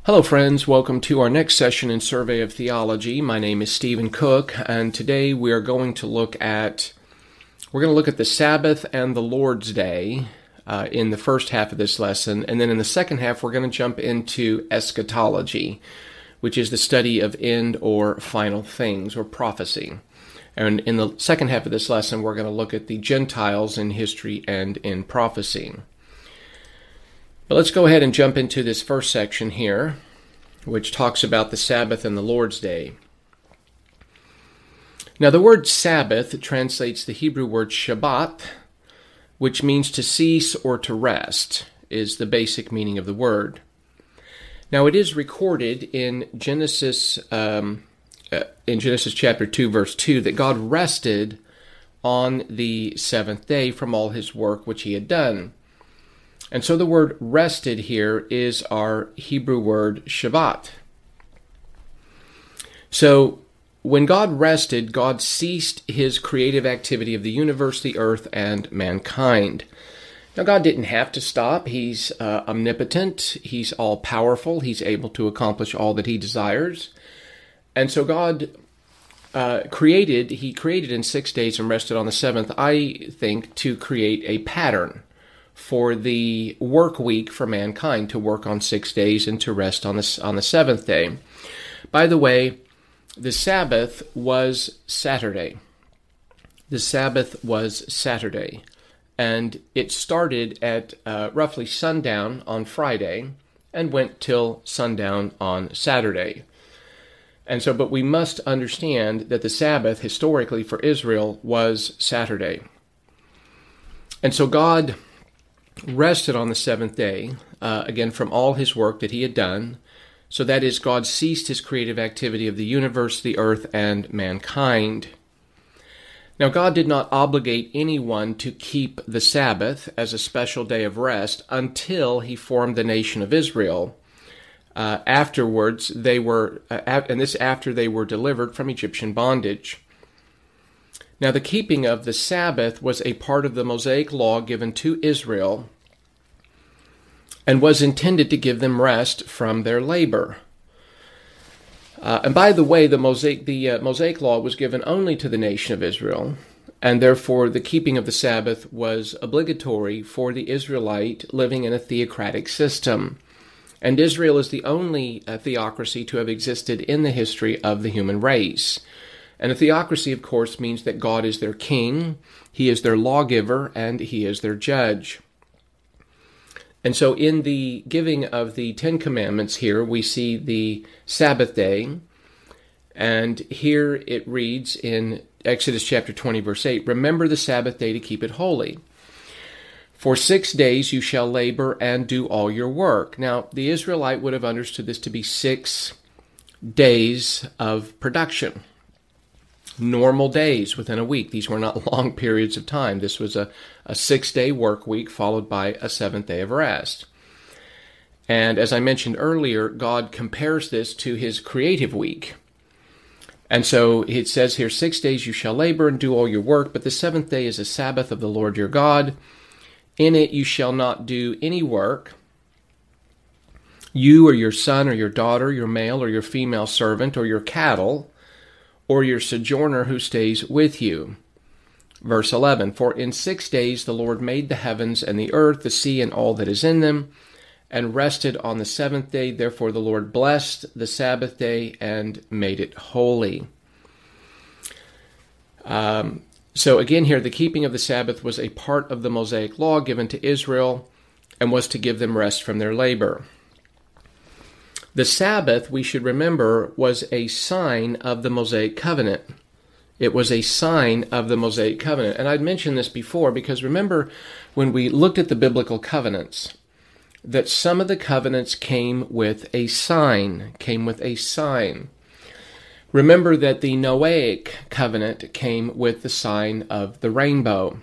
Hello friends, welcome to our next session in Survey of Theology. My name is Stephen Cook, and today we are going to look at the Sabbath and the Lord's Day in the first half of this lesson, and then in the second half we're going to jump into eschatology, which is the study of end or final things, or prophecy. And in the second half of this lesson we're going to look at the Gentiles in history and in prophecy. But let's go ahead and jump into this first section here, which talks about the Sabbath and the Lord's Day. Now, the word Sabbath translates the Hebrew word Shabbat, which means to cease or to rest, is the basic meaning of the word. Now, it is recorded in Genesis chapter 2, verse 2, that God rested on the seventh day from all his work which he had done. And so the word rested here is our Hebrew word Shabbat. So when God rested, God ceased his creative activity of the universe, the earth, and mankind. Now God didn't have to stop. He's omnipotent. He's all-powerful. He's able to accomplish all that he desires. And so God created in 6 days and rested on the seventh, I think, to create a pattern for the work week for mankind, to work on 6 days and to rest on the seventh day. By the way, the Sabbath was Saturday. The Sabbath was Saturday, and it started at roughly sundown on Friday and went till sundown on Saturday. And so, but we must understand that the Sabbath, historically for Israel, was Saturday. And so God rested on the seventh day, again, from all his work that he had done. So that is, God ceased his creative activity of the universe, the earth, and mankind. Now, God did not obligate anyone to keep the Sabbath as a special day of rest until he formed the nation of Israel. Afterwards, they were, and this after they were delivered from Egyptian bondage. Now, the keeping of the Sabbath was a part of the Mosaic law given to Israel and was intended to give them rest from their labor. And by the way, the Mosaic law was given only to the nation of Israel, and therefore the keeping of the Sabbath was obligatory for the Israelite living in a theocratic system. And Israel is the only theocracy to have existed in the history of the human race. And a theocracy, of course, means that God is their king, he is their lawgiver, and he is their judge. And so in the giving of the Ten Commandments here, we see the Sabbath day. And here it reads in Exodus chapter 20, verse 8, "Remember the Sabbath day to keep it holy. For 6 days you shall labor and do all your work." Now, the Israelite would have understood this to be 6 days of production. Normal days within a week. These were not long periods of time. This was a 6-day work week followed by a 7th day of rest. And as I mentioned earlier, God compares this to his creative week. And so it says here, 6 days you shall labor and do all your work, but the 7th day is a Sabbath of the Lord your God. In it you shall not do any work, you or your son or your daughter, your male or your female servant, or your cattle, or your sojourner who stays with you. Verse 11, "For in 6 days the Lord made the heavens and the earth, the sea, and all that is in them, and rested on the 7th day. Therefore the Lord blessed the Sabbath day and made it holy." So again here, the keeping of the Sabbath was a part of the Mosaic law given to Israel and was to give them rest from their labor. The Sabbath, we should remember, was a sign of the Mosaic covenant. It was a sign of the Mosaic covenant. And I'd mentioned this before because remember when we looked at the biblical covenants, that some of the covenants came with a sign, Remember that the Noahic covenant came with the sign of the rainbow.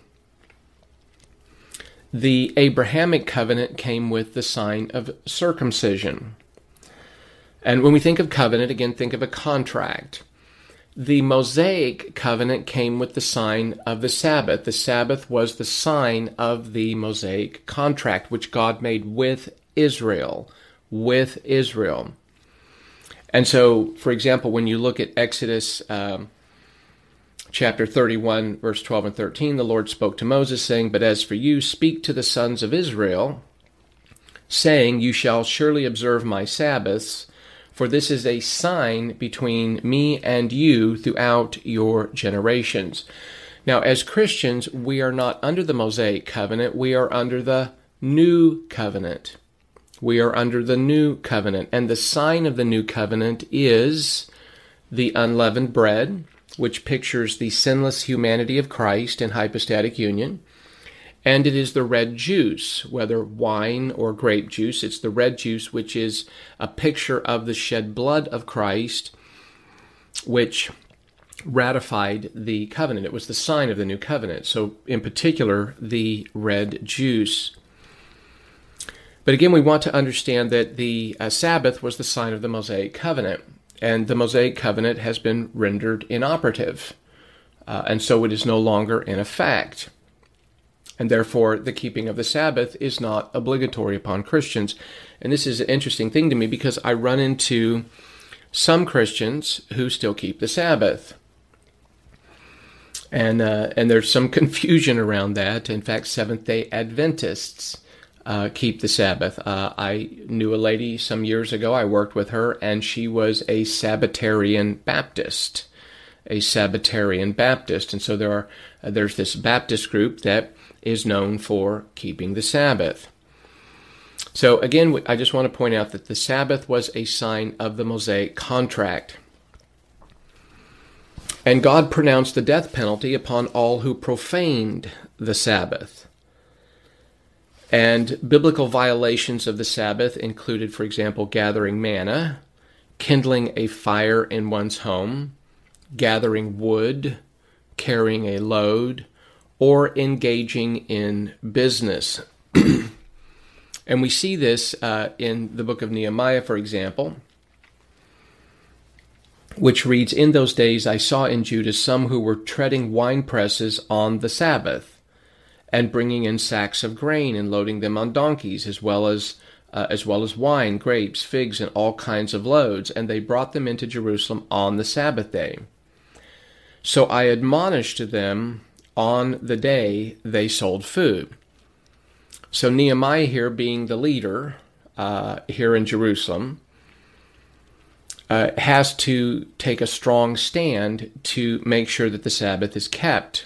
The Abrahamic covenant came with the sign of circumcision. And when we think of covenant, again, think of a contract. The Mosaic covenant came with the sign of the Sabbath. The Sabbath was the sign of the Mosaic contract, which God made with Israel, with Israel. And so, for example, when you look at Exodus chapter 31, verse 12 and 13, the Lord spoke to Moses, saying, "But as for you, speak to the sons of Israel, saying, You shall surely observe my Sabbaths, for this is a sign between me and you throughout your generations." Now, as Christians, we are not under the Mosaic covenant, we are under the new covenant. We are under the new covenant, and the sign of the new covenant is the unleavened bread, which pictures the sinless humanity of Christ in hypostatic union, and it is the red juice, whether wine or grape juice. It's the red juice, which is a picture of the shed blood of Christ, which ratified the covenant. It was the sign of the new covenant. So, in particular, the red juice. But again, we want to understand that the Sabbath was the sign of the Mosaic covenant, and the Mosaic covenant has been rendered inoperative, and so it is no longer in effect. And therefore, the keeping of the Sabbath is not obligatory upon Christians. And this is an interesting thing to me because I run into some Christians who still keep the Sabbath. And there's some confusion around that. In fact, Seventh-day Adventists keep the Sabbath. I knew a lady some years ago. I worked with her, and she was a Sabbatarian Baptist. And so there's this Baptist group that is known for keeping the Sabbath. So again, I just want to point out that the Sabbath was a sign of the Mosaic contract. And God pronounced the death penalty upon all who profaned the Sabbath. And biblical violations of the Sabbath included, for example, gathering manna, kindling a fire in one's home, gathering wood, carrying a load, or engaging in business. And we see this in the book of Nehemiah, for example, which reads, "In those days I saw in Judah some who were treading wine presses on the Sabbath, and bringing in sacks of grain and loading them on donkeys, as well as wine, grapes, figs, and all kinds of loads, and they brought them into Jerusalem on the Sabbath day. So I admonished them on the day they sold food." So Nehemiah here, being the leader here in Jerusalem, has to take a strong stand to make sure that the Sabbath is kept.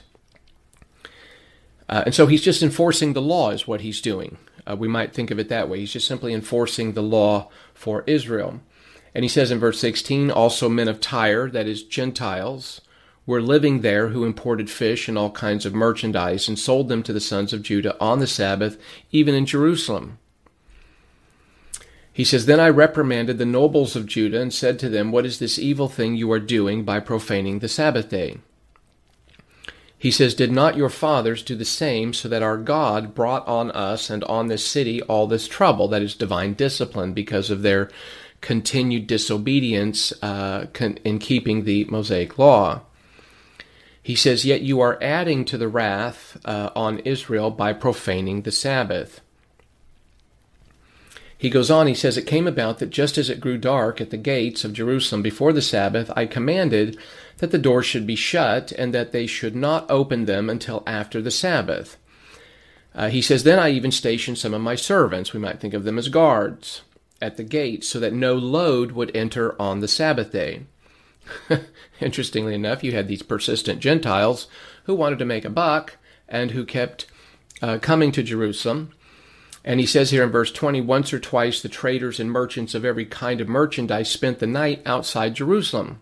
And so he's just enforcing the law is what he's doing. We might think of it that way. He's just simply enforcing the law for Israel. And he says in verse 16, "Also men of Tyre," that is Gentiles, "were living there who imported fish and all kinds of merchandise and sold them to the sons of Judah on the Sabbath, even in Jerusalem." He says, "Then I reprimanded the nobles of Judah and said to them, 'What is this evil thing you are doing by profaning the Sabbath day?' He says, 'Did not your fathers do the same, so that our God brought on us and on this city all this trouble?'" That is divine discipline because of their continued disobedience in keeping the Mosaic law. He says, "Yet you are adding to the wrath on Israel by profaning the Sabbath." He goes on, he says, "It came about that just as it grew dark at the gates of Jerusalem before the Sabbath, I commanded that the doors should be shut and that they should not open them until after the Sabbath." He says, "Then I even stationed some of my servants," we might think of them as guards, "at the gates so that no load would enter on the Sabbath day." Interestingly enough, you had these persistent Gentiles who wanted to make a buck and who kept coming to Jerusalem. And he says here in verse 20, "Once or twice the traders and merchants of every kind of merchandise spent the night outside Jerusalem."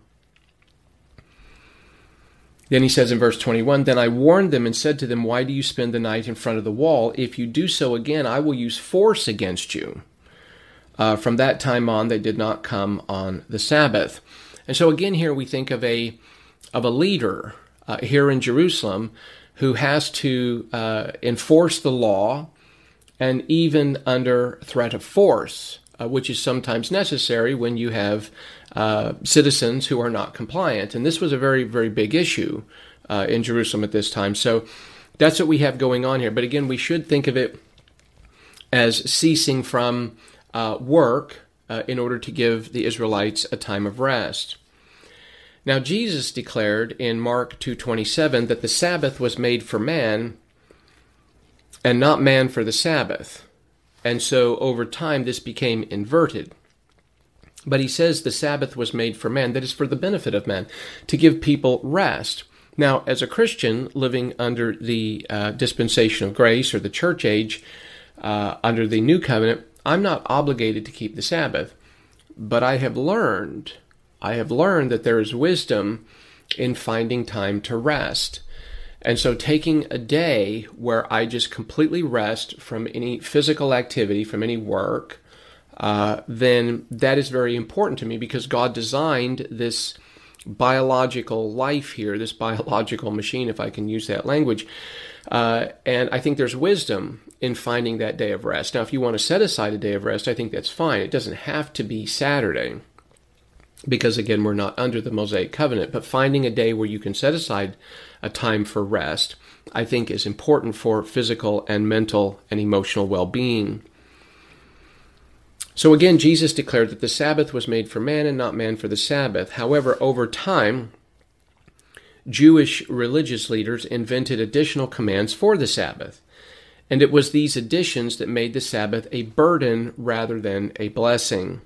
Then he says in verse 21, "Then I warned them and said to them, 'Why do you spend the night in front of the wall? If you do so again, I will use force against you.' From that time on, they did not come on the Sabbath." And so again here we think of a leader here in Jerusalem who has to enforce the law, and even under threat of force, which is sometimes necessary when you have citizens who are not compliant. And this was a very, very big issue in Jerusalem at this time. So that's what we have going on here. But again, we should think of it as ceasing from work in order to give the Israelites a time of rest. Now Jesus declared in Mark 2:27 that the Sabbath was made for man and not man for the Sabbath. And so over time this became inverted. But he says the Sabbath was made for man, that is for the benefit of man, to give people rest. Now, as a Christian living under the dispensation of grace or the church age, under the new covenant, I'm not obligated to keep the Sabbath. But I have learned that there is wisdom in finding time to rest. And so taking a day where I just completely rest from any physical activity, from any work, then that is very important to me because God designed this biological life here, this biological machine, if I can use that language. And I think there's wisdom in finding that day of rest. Now, if you want to set aside a day of rest, I think that's fine. It doesn't have to be Saturday because, again, we're not under the Mosaic covenant. But finding a day where you can set aside a time for rest, I think is important for physical and mental and emotional well-being. So again, Jesus declared that the Sabbath was made for man and not man for the Sabbath. However, over time, Jewish religious leaders invented additional commands for the Sabbath. And it was these additions that made the Sabbath a burden rather than a blessing.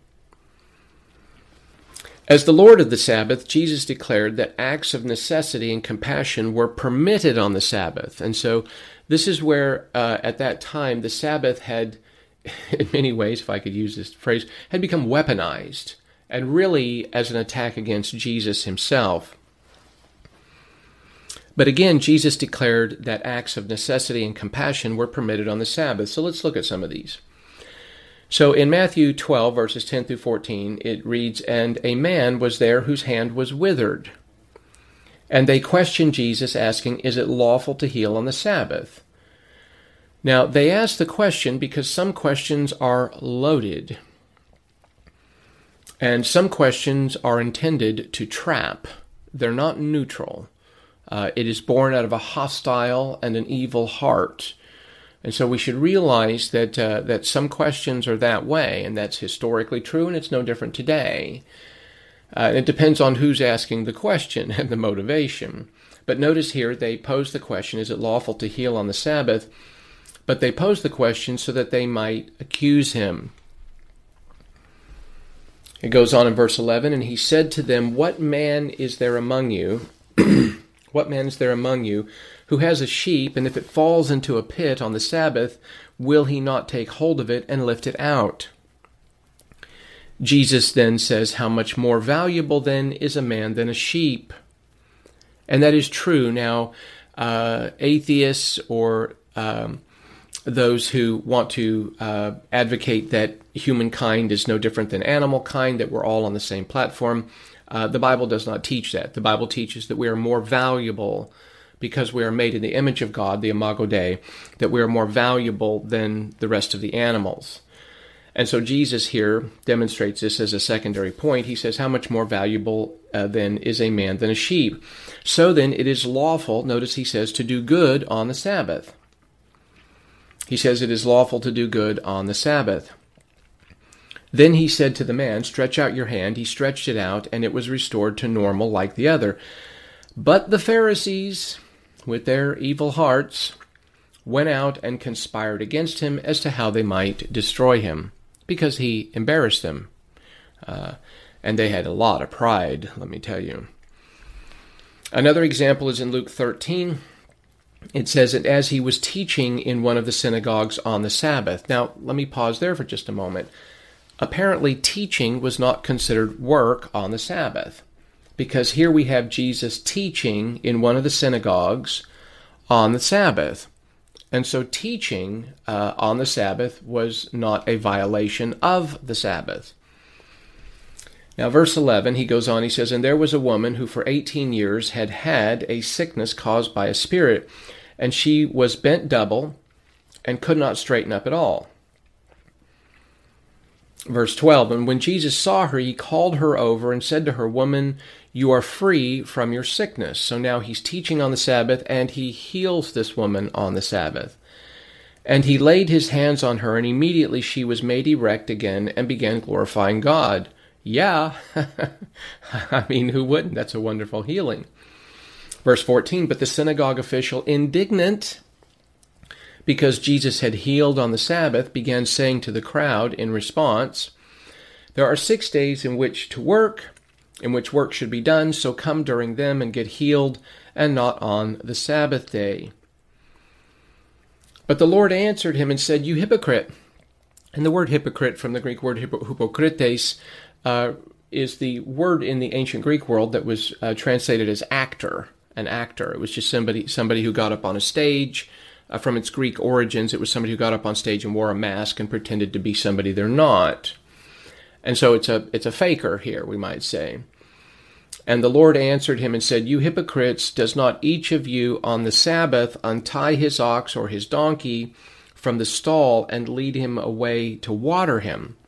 As the Lord of the Sabbath, Jesus declared that acts of necessity and compassion were permitted on the Sabbath. And so this is where, at that time, the Sabbath had, in many ways, if I could use this phrase, had become weaponized, and really as an attack against Jesus himself. But again, Jesus declared that acts of necessity and compassion were permitted on the Sabbath. So let's look at some of these. So in Matthew 12, verses 10 through 14, it reads, "And a man was there whose hand was withered. And they questioned Jesus, asking, 'Is it lawful to heal on the Sabbath?'" Now, they asked the question because some questions are loaded. And some questions are intended to trap. They're not neutral. It is born out of a hostile and an evil heart. And so we should realize that some questions are that way, and that's historically true, and it's no different today. It depends on who's asking the question and the motivation. But notice here, they pose the question, is it lawful to heal on the Sabbath? But they pose the question so that they might accuse him. It goes on in verse 11, "And he said to them, 'What man is there among you, what man is there among you who has a sheep, and if it falls into a pit on the Sabbath, will he not take hold of it and lift it out?' Jesus then says, 'How much more valuable then is a man than a sheep?'" And that is true. Now, atheists or those who want to advocate that humankind is no different than animal kind, that we're all on the same platform, the Bible does not teach that. The Bible teaches that we are more valuable because we are made in the image of God, the Imago Dei, that we are more valuable than the rest of the animals. And so Jesus here demonstrates this as a secondary point. He says, how much more valuable then is a man than a sheep? So then it is lawful, notice he says, to do good on the Sabbath. He says it is lawful to do good on the Sabbath. Then he said to the man, "Stretch out your hand." He stretched it out, and it was restored to normal like the other. But the Pharisees, with their evil hearts, went out and conspired against him as to how they might destroy him, because he embarrassed them. And they had a lot of pride, let me tell you. Another example is in Luke 13. It says that as he was teaching in one of the synagogues on the Sabbath. Now, let me pause there for just a moment. Apparently, teaching was not considered work on the Sabbath, because here we have Jesus teaching in one of the synagogues on the Sabbath. And so teaching on the Sabbath was not a violation of the Sabbath. Now, verse 11, he goes on, he says, "And there was a woman who for 18 years had had a sickness caused by a spirit, and she was bent double and could not straighten up at all." Verse 12, "And when Jesus saw her, he called her over and said to her, 'Woman, you are free from your sickness.'" So now he's teaching on the Sabbath, and he heals this woman on the Sabbath. And he laid his hands on her, and immediately she was made erect again and began glorifying God. Yeah, I mean, who wouldn't? That's a wonderful healing. Verse 14, but the synagogue official, indignant because Jesus had healed on the Sabbath, began saying to the crowd in response, there are 6 days in which work should be done, so come during them and get healed, and not on the Sabbath day. But the Lord answered him and said, you hypocrite. And the word hypocrite, from the Greek word hypokrites, is the word in the ancient Greek world that was translated as actor, an actor. It was just somebody who got up on a stage. From its Greek origins, it was somebody who got up on stage and wore a mask and pretended to be somebody they're not. And so it's a faker here, we might say. And the Lord answered him and said, you hypocrites, does not each of you on the Sabbath untie his ox or his donkey from the stall and lead him away to water him?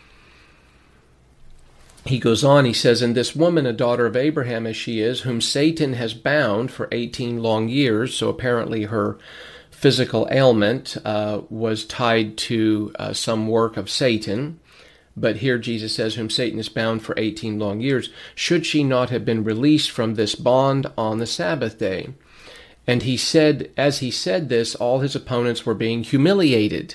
He goes on, he says, and this woman, a daughter of Abraham as she is, whom Satan has bound for 18 long years, so apparently her physical ailment was tied to some work of Satan. But here Jesus says, whom Satan has bound for 18 long years, should she not have been released from this bond on the Sabbath day? And he said, as he said this, all his opponents were being humiliated.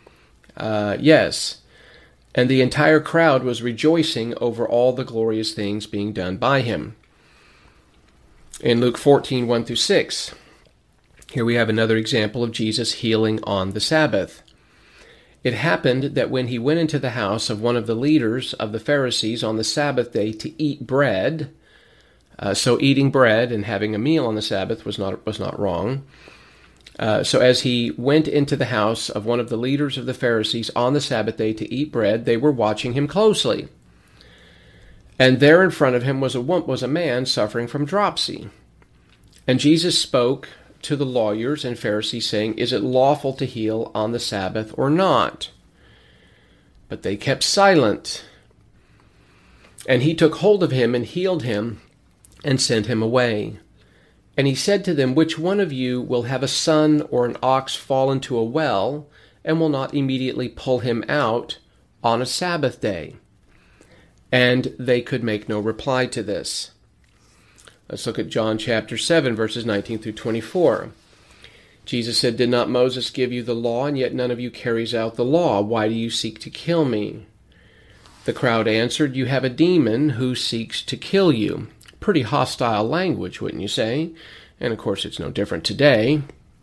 Yes. And the entire crowd was rejoicing over all the glorious things being done by him. In Luke 14, 1-6, here we have another example of Jesus healing on the Sabbath. It happened that when he went into the house of one of the leaders of the Pharisees on the Sabbath day to eat bread, so eating bread and having a meal on the Sabbath was not wrong. So as he went into the house of one of the leaders of the Pharisees on the Sabbath day to eat bread, they were watching him closely. And there in front of him was a man suffering from dropsy. And Jesus spoke to the lawyers and Pharisees, saying, is it lawful to heal on the Sabbath or not? But they kept silent. And he took hold of him and healed him and sent him away. And he said to them, which one of you will have a son or an ox fall into a well and will not immediately pull him out on a Sabbath day? And they could make no reply to this. Let's look at John chapter 7, verses 19-24. Jesus said, did not Moses give you the law, and yet none of you carries out the law? Why do you seek to kill me? The crowd answered, you have a demon who seeks to kill you. Pretty hostile language, wouldn't you say? And of course, it's no different today.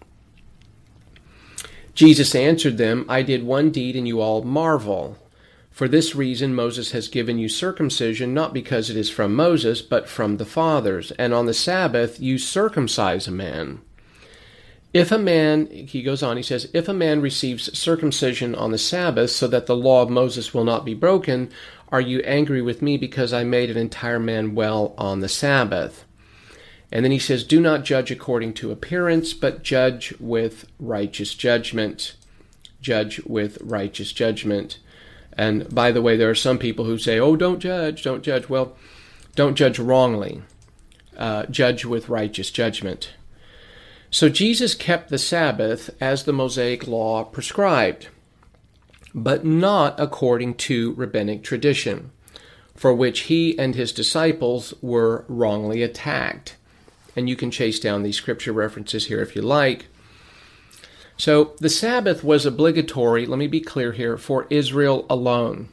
Jesus answered them, I did one deed, and you all marvel. For this reason Moses has given you circumcision, not because it is from Moses, but from the fathers. And on the Sabbath you circumcise a man. If a man, he goes on, he says, if a man receives circumcision on the Sabbath so that the law of Moses will not be broken, are you angry with me because I made an entire man well on the Sabbath? And then he says, do not judge according to appearance, but judge with righteous judgment. Judge with righteous judgment. And by the way, there are some people who say, oh, don't judge. Well, don't judge wrongly. Judge with righteous judgment. So Jesus kept the Sabbath as the Mosaic law prescribed, but not according to rabbinic tradition, for which he and his disciples were wrongly attacked. And you can chase down these scripture references here if you like. So the Sabbath was obligatory, let me be clear here, for Israel alone.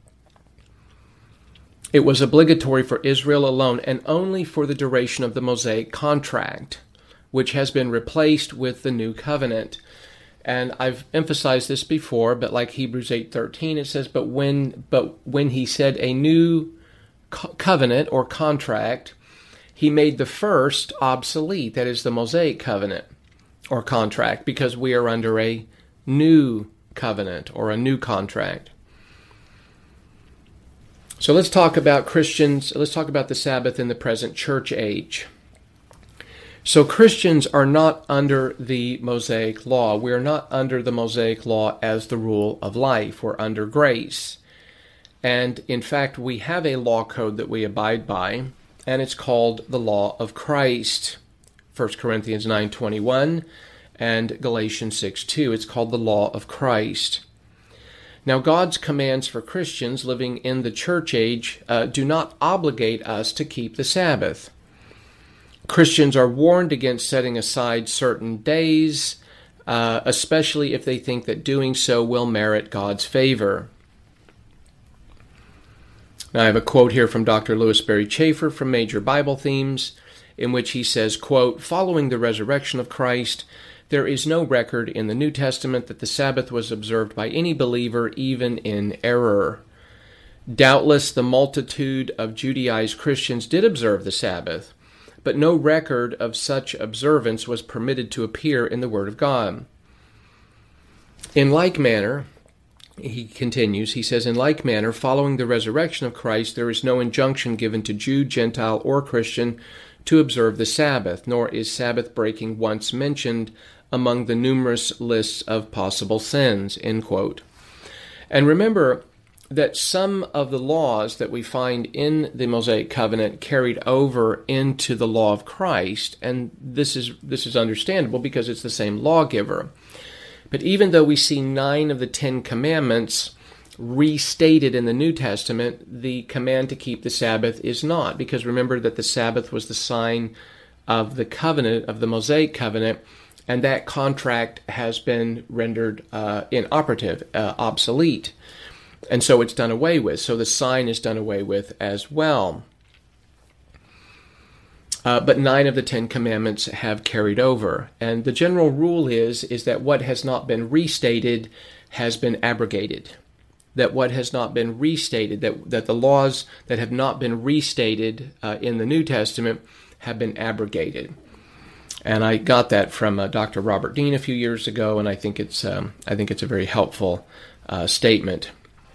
It was obligatory for Israel alone and only for the duration of the Mosaic contract, which has been replaced with the New Covenant. And I've emphasized this before, but like Hebrews 8:13, it says, but when he said a new covenant or contract, he made the first obsolete, that is the Mosaic covenant or contract, because we are under a new covenant or a new contract. So let's talk about Christians, let's talk about the Sabbath in the present church age. So Christians are not under the Mosaic law. We are not under the Mosaic law as the rule of life. We're under grace. And in fact, we have a law code that we abide by, and it's called the law of Christ. 1 Corinthians 9:21, and Galatians 6:2. It's called the law of Christ. Now, God's commands for Christians living in the church age do not obligate us to keep the Sabbath. Christians are warned against setting aside certain days, especially if they think that doing so will merit God's favor. Now, I have a quote here from Dr. Louis Berry Chafer from Major Bible Themes, in which he says, quote, "Following the resurrection of Christ, there is no record in the New Testament that the Sabbath was observed by any believer, even in error. Doubtless the multitude of Judaized Christians did observe the Sabbath, but no record of such observance was permitted to appear in the Word of God. In like manner," he continues, he says, "in like manner, following the resurrection of Christ, there is no injunction given to Jew, Gentile, or Christian to observe the Sabbath, nor is Sabbath breaking once mentioned among the numerous lists of possible sins," end quote. And remember that some of the laws that we find in the Mosaic Covenant carried over into the law of Christ, and this is understandable because it's the same lawgiver. But even though we see 9 of the 10 commandments restated in the New Testament, the command to keep the Sabbath is not, because remember that the Sabbath was the sign of the covenant, of the Mosaic Covenant, and that contract has been rendered inoperative, obsolete. And so it's done away with. So the sign is done away with as well. But 9 of the 10 commandments have carried over. And the general rule is that what has not been restated has been abrogated. That what has not been restated, that the laws that have not been restated in the New Testament have been abrogated. And I got that from Dr. Robert Dean a few years ago, and I think it's a very helpful statement.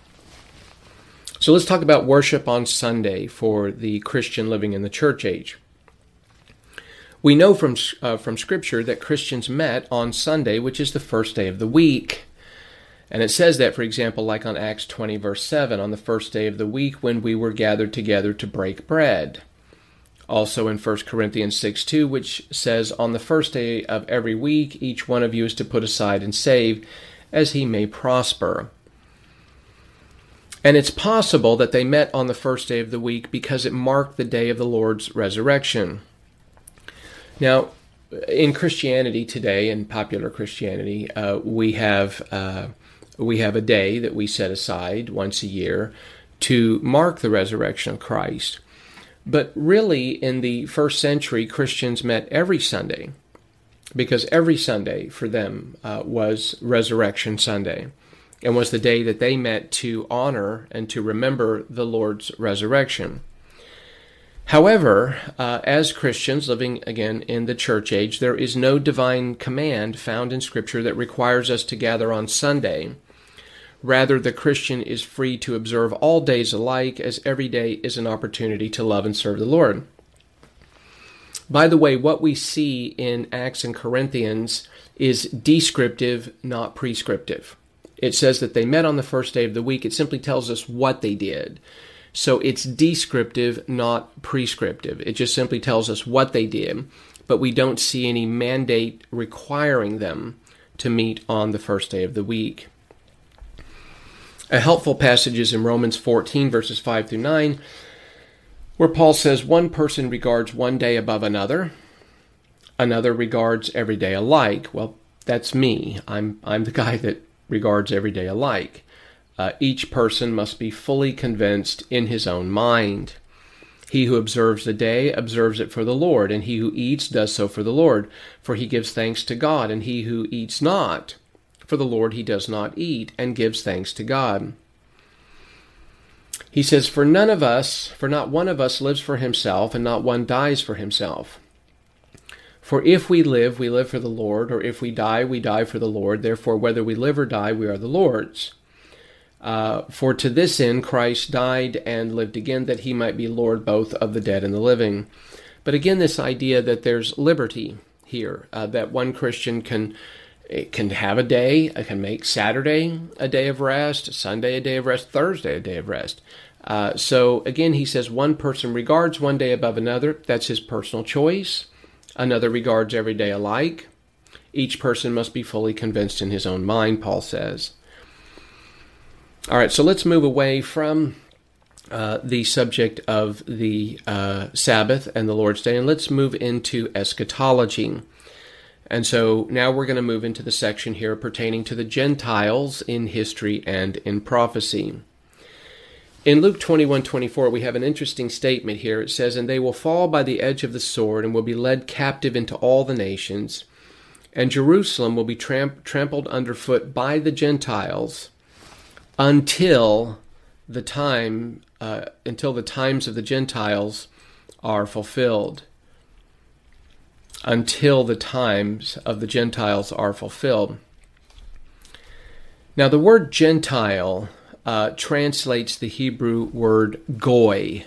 So let's talk about worship on Sunday for the Christian living in the church age. We know from Scripture that Christians met on Sunday, which is the first day of the week. And it says that, for example, like on Acts 20, verse 7, on the first day of the week when we were gathered together to break bread. Also in 1 Corinthians 6:2, which says, "On the first day of every week, each one of you is to put aside and save, as he may prosper." And it's possible that they met on the first day of the week because it marked the day of the Lord's resurrection. Now, in Christianity today, in popular Christianity, we have a day that we set aside once a year to mark the resurrection of Christ. But really, in the first century, Christians met every Sunday, because every Sunday for them was Resurrection Sunday, and was the day that they met to honor and to remember the Lord's resurrection. However, as Christians living again in the church age, there is no divine command found in Scripture that requires us to gather on Sunday. Rather, the Christian is free to observe all days alike, as every day is an opportunity to love and serve the Lord. By the way, what we see in Acts and Corinthians is descriptive, not prescriptive. It says that they met on the first day of the week. It simply tells us what they did. So it's descriptive, not prescriptive. It just simply tells us what they did, but we don't see any mandate requiring them to meet on the first day of the week. A helpful passage is in Romans 14, verses 5 through 9, where Paul says, "One person regards one day above another regards every day alike." Well, that's me. I'm the guy that regards every day alike. Each person must be fully convinced in his own mind. He who observes the day observes it for the Lord, and he who eats does so for the Lord, for he gives thanks to God, and he who eats not for the Lord he does not eat, and gives thanks to God. He says, for not one of us lives for himself, and not one dies for himself. For if we live for the Lord, or if we die for the Lord. Therefore, whether we live or die, we are the Lord's. For to this end Christ died and lived again, that he might be Lord both of the dead and the living. But again, this idea that there's liberty here, that one Christian can have a day, can make Saturday a day of rest, Sunday a day of rest, Thursday a day of rest. So again, he says one person regards one day above another. That's his personal choice. Another regards every day alike. Each person must be fully convinced in his own mind, Paul says. All right, so let's move away from the subject of the Sabbath and the Lord's Day, and let's move into eschatology. And so now we're going to move into the section here pertaining to the Gentiles in history and in prophecy. In Luke 21:24, we have an interesting statement here. It says, "And they will fall by the edge of the sword and will be led captive into all the nations, and Jerusalem will be trampled underfoot by the Gentiles until the times of the Gentiles are fulfilled." Until the times of the Gentiles are fulfilled. Now, the word Gentile translates the Hebrew word goy,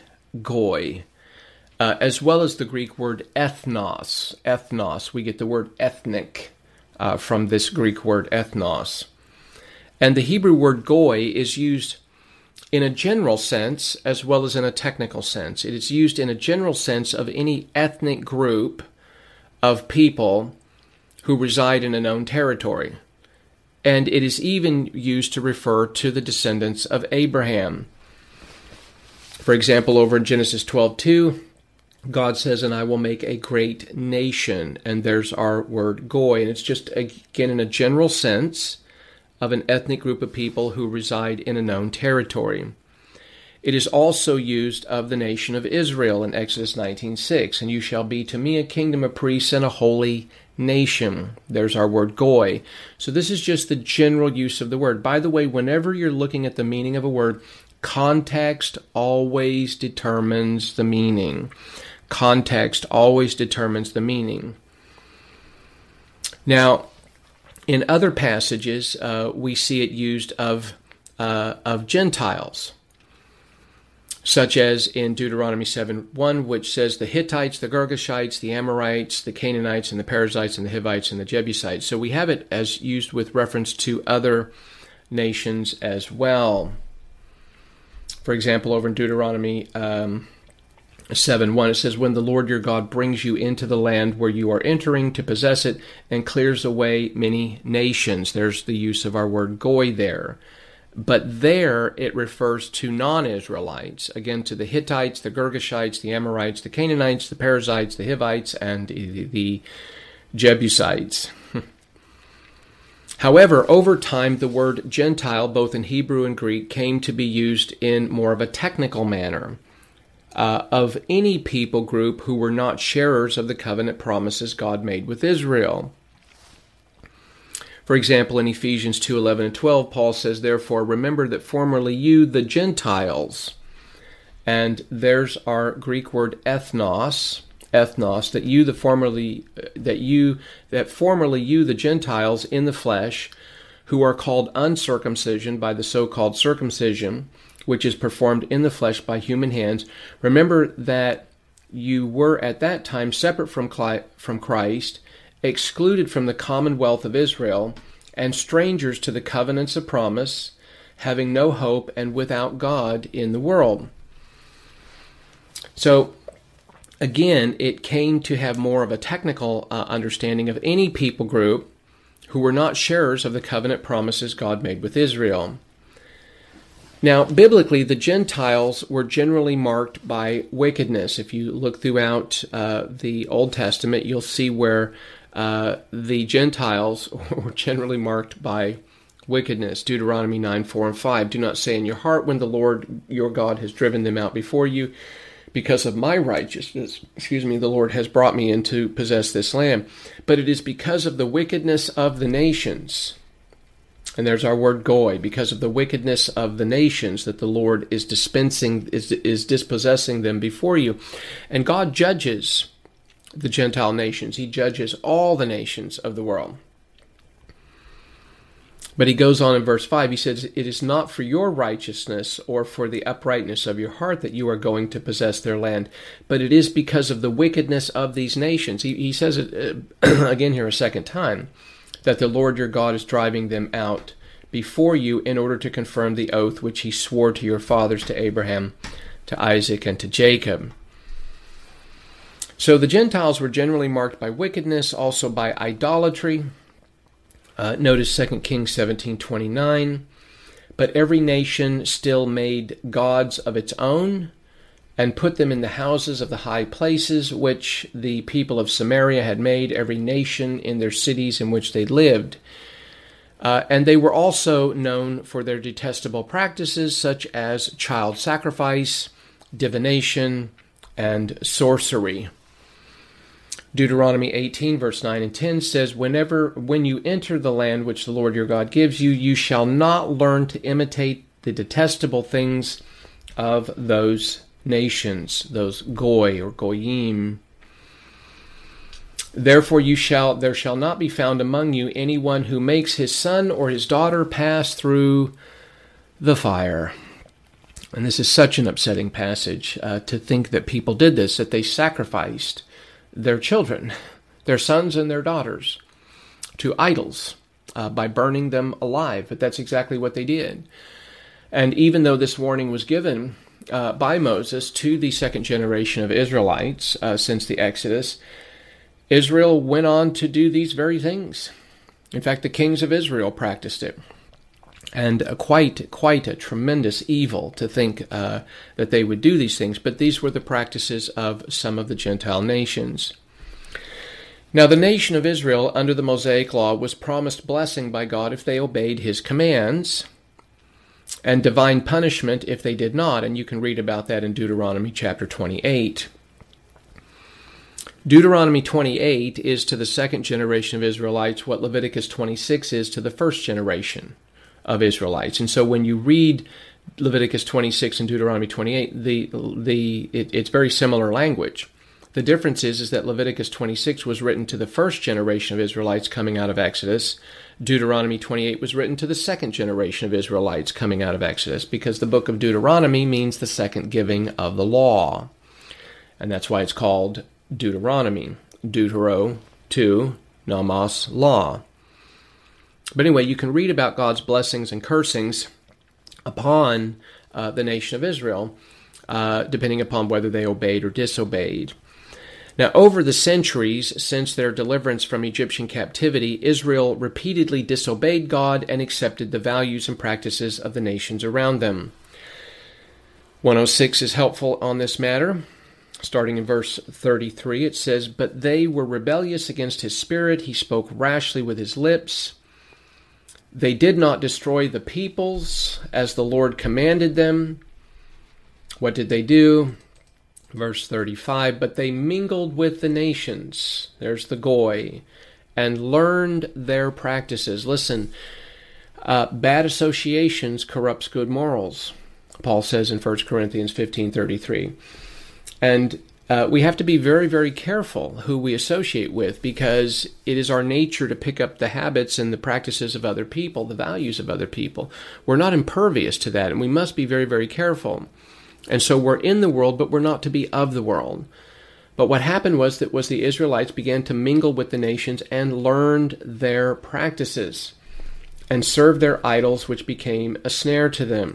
as well as the Greek word ethnos. Ethnos, we get the word ethnic from this Greek word ethnos. And the Hebrew word goy is used in a general sense as well as in a technical sense. It is used in a general sense of any ethnic group of people who reside in a known territory. And it is even used to refer to the descendants of Abraham. For example, over in Genesis 12:2, God says, "And I will make a great nation." And there's our word goy. And it's just, again, in a general sense of an ethnic group of people who reside in a known territory. It is also used of the nation of Israel in Exodus 19:6, "And you shall be to me a kingdom of priests and a holy nation." There's our word goy. So this is just the general use of the word. By the way, whenever you're looking at the meaning of a word, context always determines the meaning. Context always determines the meaning. Now, in other passages, we see it used of Gentiles, such as in Deuteronomy 7:1, which says the Hittites, the Girgashites, the Amorites, the Canaanites, and the Perizzites, and the Hivites, and the Jebusites. So we have it as used with reference to other nations as well. For example, over in Deuteronomy 7:1, it says, "When the Lord your God brings you into the land where you are entering to possess it and clears away many nations." There's the use of our word goy there. But there it refers to non-Israelites, again to the Hittites, the Girgashites, the Amorites, the Canaanites, the Perizzites, the Hivites, and the Jebusites. However, over time, the word Gentile, both in Hebrew and Greek, came to be used in more of a technical manner of any people group who were not sharers of the covenant promises God made with Israel. For example, in Ephesians 2:11 and 12, Paul says, "Therefore, remember that formerly you, the Gentiles," and there's our Greek word ethnos, that formerly you, the Gentiles in the flesh, who are called uncircumcision by the so-called circumcision, which is performed in the flesh by human hands, remember that you were at that time separate from Christ, excluded from the commonwealth of Israel, and strangers to the covenants of promise, having no hope and without God in the world. So, again, it came to have more of a technical understanding of any people group who were not sharers of the covenant promises God made with Israel. Now, biblically, the Gentiles were generally marked by wickedness. If you look throughout the Old Testament, you'll see where the Gentiles were generally marked by wickedness. Deuteronomy 9:4 and 5, "Do not say in your heart when the Lord your God has driven them out before you, because of my righteousness, the Lord has brought me in to possess this land. But it is because of the wickedness of the nations," and there's our word goy, "because of the wickedness of the nations that the Lord is dispossessing them before you." And God judges the Gentile nations. He judges all the nations of the world. But he goes on in verse 5, he says, "It is not for your righteousness or for the uprightness of your heart that you are going to possess their land, but it is because of the wickedness of these nations." He says it again here a second time, that the Lord your God is driving them out before you in order to confirm the oath which he swore to your fathers, to Abraham, to Isaac, and to Jacob. So the Gentiles were generally marked by wickedness, also by idolatry. Notice 2 Kings 17:29. But every nation still made gods of its own and put them in the houses of the high places which the people of Samaria had made, every nation in their cities in which they lived. And they were also known for their detestable practices such as child sacrifice, divination, and sorcery. Deuteronomy 18, verse 9 and 10 says, when you enter the land which the Lord your God gives you, you shall not learn to imitate the detestable things of those nations, those goy or goyim. Therefore there shall not be found among you anyone who makes his son or his daughter pass through the fire. And this is such an upsetting passage to think that people did this, that they sacrificed their children, their sons and their daughters, to idols by burning them alive. But that's exactly what they did. And even though this warning was given by Moses to the second generation of Israelites since the Exodus, Israel went on to do these very things. In fact, the kings of Israel practiced it. And quite a tremendous evil to think that they would do these things. But these were the practices of some of the Gentile nations. Now, the nation of Israel, under the Mosaic Law, was promised blessing by God if they obeyed His commands, and divine punishment if they did not. And you can read about that in Deuteronomy chapter 28. Deuteronomy 28 is to the second generation of Israelites what Leviticus 26 is to the first generation of Israelites. And so when you read Leviticus 26 and Deuteronomy 28, it's very similar language. The difference is that Leviticus 26 was written to the first generation of Israelites coming out of Exodus. Deuteronomy 28 was written to the second generation of Israelites coming out of Exodus, because the book of Deuteronomy means the second giving of the law. And that's why it's called Deuteronomy. Deutero, to, nomos, law. But anyway, you can read about God's blessings and cursings upon the nation of Israel, depending upon whether they obeyed or disobeyed. Now, over the centuries since their deliverance from Egyptian captivity, Israel repeatedly disobeyed God and accepted the values and practices of the nations around them. 106 is helpful on this matter. Starting in verse 33, it says, "But they were rebellious against His Spirit. He spoke rashly with His lips. They did not destroy the peoples as the Lord commanded them." What did they do? Verse 35, "But they mingled with the nations," there's the goy, "and learned their practices." Listen, bad associations corrupts good morals, Paul says in 1 Corinthians 15:33. And we have to be very, very careful who we associate with, because it is our nature to pick up the habits and the practices of other people, the values of other people. We're not impervious to that, and we must be very, very careful. And so we're in the world, but we're not to be of the world. But what happened was the Israelites began to mingle with the nations and learned their practices and served their idols, which became a snare to them.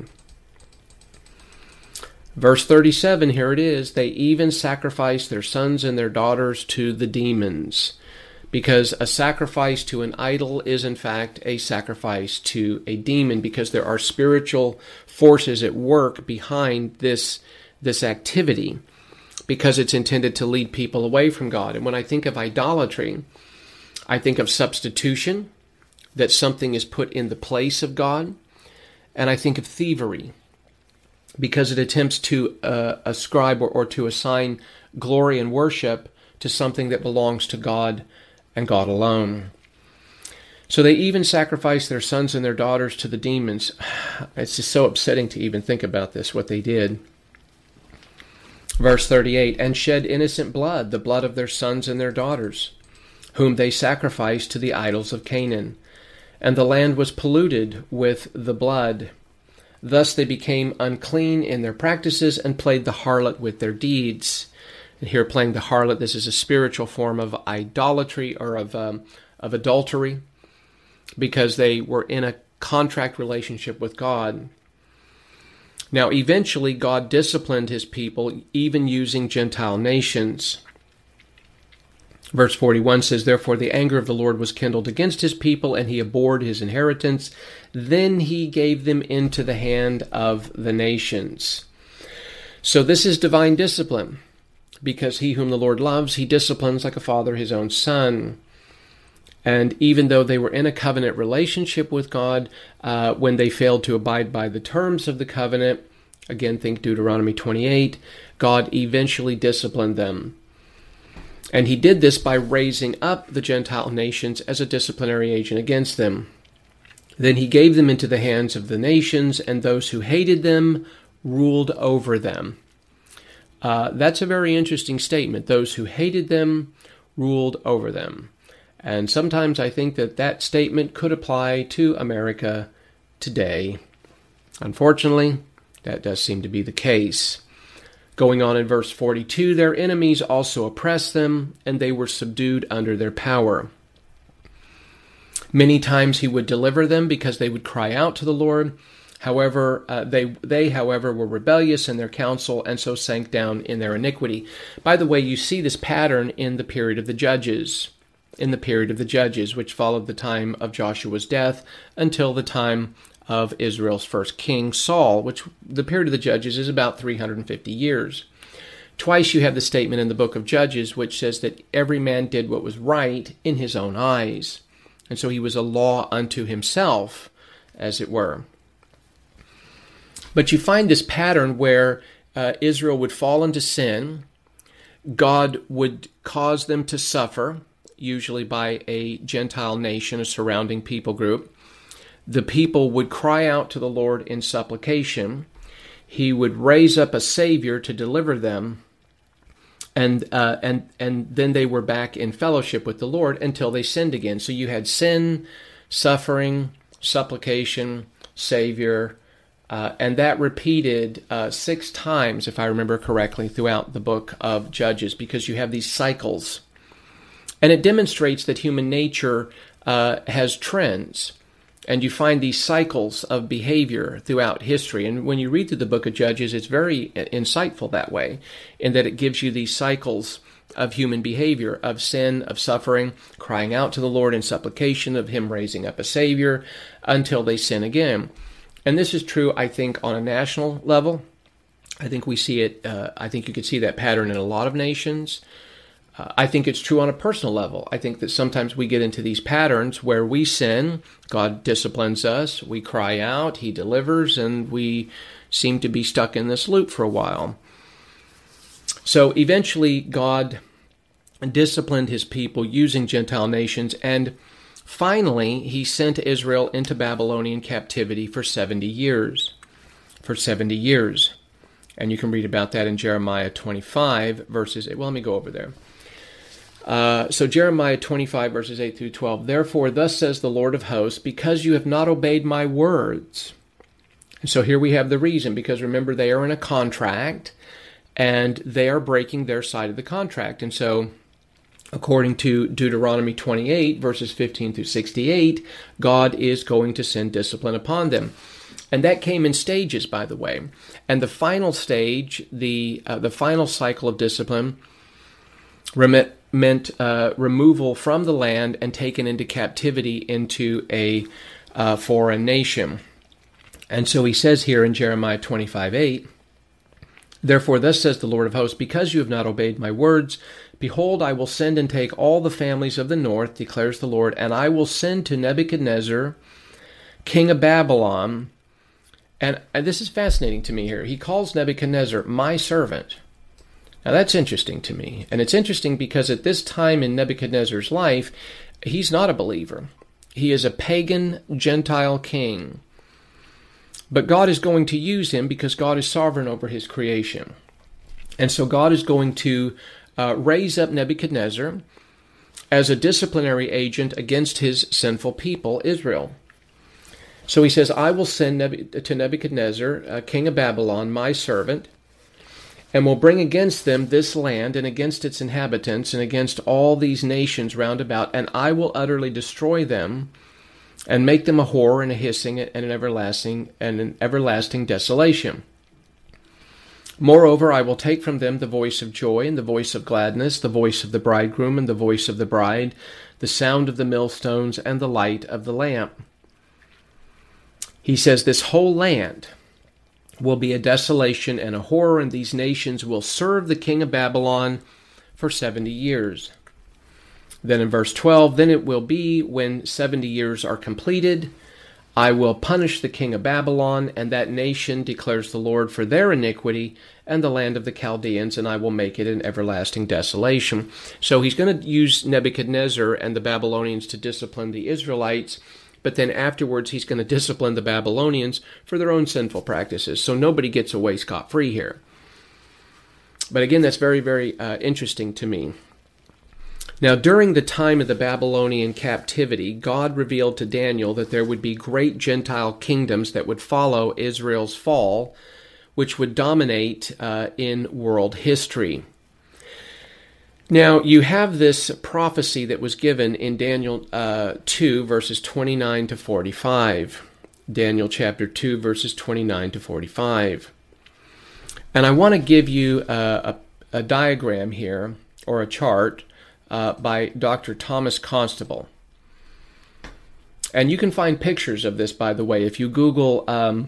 Verse 37, here it is, "They even sacrificed their sons and their daughters to the demons," because a sacrifice to an idol is in fact a sacrifice to a demon, because there are spiritual forces at work behind this activity, because it's intended to lead people away from God. And when I think of idolatry, I think of substitution, that something is put in the place of God, and I think of thievery, because it attempts to ascribe or to assign glory and worship to something that belongs to God and God alone. So they even sacrificed their sons and their daughters to the demons. It's just so upsetting to even think about this, what they did. Verse 38, "And shed innocent blood, the blood of their sons and their daughters, whom they sacrificed to the idols of Canaan. And the land was polluted with the blood. Thus they became unclean in their practices and played the harlot with their deeds." And here, playing the harlot, this is a spiritual form of idolatry, or of adultery, because they were in a contract relationship with God. Now, eventually, God disciplined His people, even using Gentile nations. Verse 41 says, "Therefore the anger of the Lord was kindled against his people, and he abhorred his inheritance. Then he gave them into the hand of the nations." So this is divine discipline, because he whom the Lord loves, he disciplines like a father his own son. And even though they were in a covenant relationship with God, when they failed to abide by the terms of the covenant, again, think Deuteronomy 28, God eventually disciplined them. And he did this by raising up the Gentile nations as a disciplinary agent against them. Then he gave them into the hands of the nations, and those who hated them ruled over them. That's a very interesting statement. Those who hated them ruled over them. And sometimes I think that that statement could apply to America today. Unfortunately, that does seem to be the case. Going on in verse 42, "Their enemies also oppressed them, and they were subdued under their power." Many times he would deliver them because they would cry out to the Lord. However, they, however, were rebellious in their counsel and so sank down in their iniquity. By the way, you see this pattern in the period of the Judges. Which followed the time of Joshua's death until the time of Israel's first king, Saul, which the period of the Judges is about 350 years. Twice you have the statement in the book of Judges which says that every man did what was right in his own eyes. And so he was a law unto himself, as it were. But you find this pattern where Israel would fall into sin. God would cause them to suffer, usually by a Gentile nation, a surrounding people group. The people would cry out to the Lord in supplication. He would raise up a Savior to deliver them, and then they were back in fellowship with the Lord until they sinned again. So you had sin, suffering, supplication, Savior, and that repeated 6 times, if I remember correctly, throughout the book of Judges, because you have these cycles. And it demonstrates that human nature has trends. And you find these cycles of behavior throughout history. And when you read through the book of Judges, it's very insightful that way, in that it gives you these cycles of human behavior, of sin, of suffering, crying out to the Lord in supplication, of him raising up a Savior, until they sin again. And this is true, I think, on a national level. I think we see it, I think you could see that pattern in a lot of nations. I think it's true on a personal level. I think that sometimes we get into these patterns where we sin, God disciplines us, we cry out, he delivers, and we seem to be stuck in this loop for a while. So eventually God disciplined his people using Gentile nations, and finally he sent Israel into Babylonian captivity for 70 years. And you can read about that in Jeremiah 25, verses 8. Well, let me go over there. So Jeremiah 25, verses 8 through 12. "Therefore, thus says the Lord of hosts, because you have not obeyed my words." And so here we have the reason, because remember, they are in a contract, and they are breaking their side of the contract. And so, according to Deuteronomy 28, verses 15 through 68, God is going to send discipline upon them. And that came in stages, by the way. And the final stage, the final cycle of discipline, meant removal from the land and taken into captivity into a foreign nation. And so he says here in Jeremiah 25:8, "Therefore thus says the Lord of hosts, because you have not obeyed my words, behold, I will send and take all the families of the north, declares the Lord, and I will send to Nebuchadnezzar, king of Babylon." And this is fascinating to me here. He calls Nebuchadnezzar my servant. Now that's interesting to me. And it's interesting because at this time in Nebuchadnezzar's life, he's not a believer. He is a pagan Gentile king. But God is going to use him because God is sovereign over his creation. And so God is going to raise up Nebuchadnezzar as a disciplinary agent against his sinful people, Israel. So he says, "I will send to Nebuchadnezzar, king of Babylon, my servant, and will bring against them this land and against its inhabitants and against all these nations round about, and I will utterly destroy them and make them a horror and a hissing and an everlasting desolation." Moreover, I will take from them the voice of joy and the voice of gladness, the voice of the bridegroom and the voice of the bride, the sound of the millstones and the light of the lamp. He says this whole land will be a desolation and a horror, and these nations will serve the king of Babylon for 70 years. Then in verse 12, then it will be when 70 years are completed, I will punish the king of Babylon and that nation, declares the Lord, for their iniquity and the land of the Chaldeans, and I will make it an everlasting desolation. So he's going to use Nebuchadnezzar and the Babylonians to discipline the Israelites, but then afterwards he's going to discipline the Babylonians for their own sinful practices. So nobody gets away scot-free here. But again, that's very, very interesting to me. Now, during the time of the Babylonian captivity, God revealed to Daniel that there would be great Gentile kingdoms that would follow Israel's fall, which would dominate in world history. Now, you have this prophecy that was given in Daniel 2, verses 29 to 45. Daniel chapter 2, verses 29 to 45. And I want to give you a diagram here, or a chart, by Dr. Thomas Constable. And you can find pictures of this, by the way. If you Google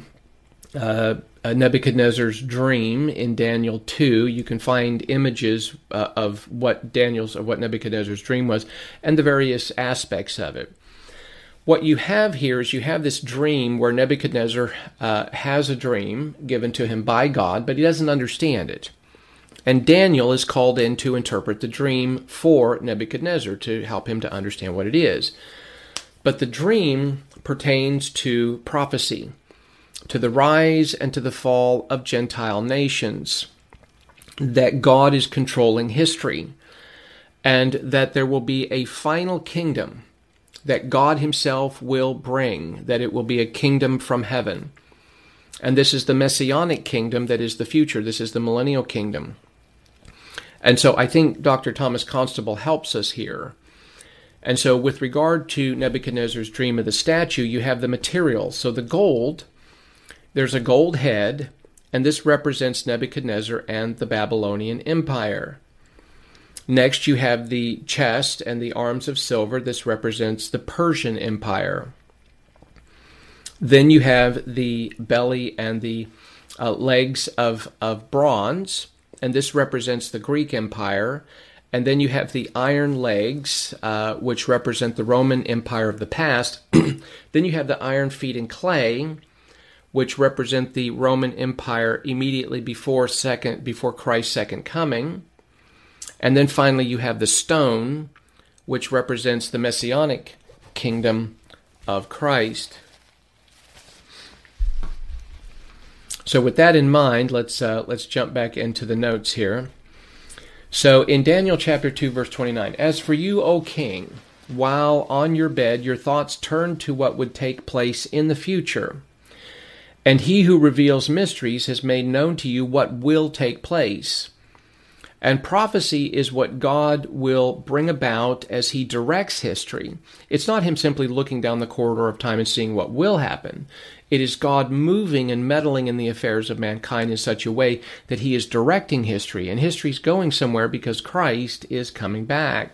Nebuchadnezzar's dream in Daniel 2, you can find images of what Nebuchadnezzar's dream was and the various aspects of it. What you have here is you have this dream where Nebuchadnezzar has a dream given to him by God, but he doesn't understand it. And Daniel is called in to interpret the dream for Nebuchadnezzar to help him to understand what it is. But the dream pertains to prophecy, to the rise and to the fall of Gentile nations, that God is controlling history, and that there will be a final kingdom that God himself will bring, that it will be a kingdom from heaven. And this is the Messianic kingdom that is the future. This is the millennial kingdom. And so I think Dr. Thomas Constable helps us here. And so with regard to Nebuchadnezzar's dream of the statue, you have the material. So the gold, there's a gold head, and this represents Nebuchadnezzar and the Babylonian Empire. Next, you have the chest and the arms of silver. This represents the Persian Empire. Then you have the belly and the legs of bronze, and this represents the Greek Empire. And then you have the iron legs, which represent the Roman Empire of the past. Then you have the iron feet and clay, which represent the Roman Empire immediately before Christ's second coming. And then finally you have the stone, which represents the Messianic kingdom of Christ. So with that in mind, let's jump back into the notes here. So in Daniel chapter 2, verse 29, as for you, O king, while on your bed your thoughts turn to what would take place in the future, and he who reveals mysteries has made known to you what will take place. And prophecy is what God will bring about as he directs history. It's not him simply looking down the corridor of time and seeing what will happen. It is God moving and meddling in the affairs of mankind in such a way that he is directing history, and history's going somewhere because Christ is coming back.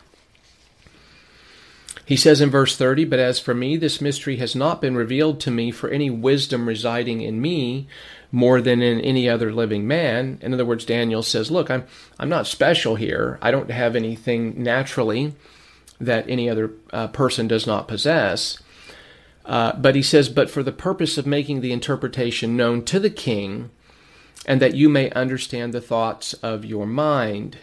He says in verse 30, but as for me, this mystery has not been revealed to me for any wisdom residing in me more than in any other living man. In other words, Daniel says, look, I'm not special here. I don't have anything naturally that any other person does not possess. But he says, but for the purpose of making the interpretation known to the king, and that you may understand the thoughts of your mind.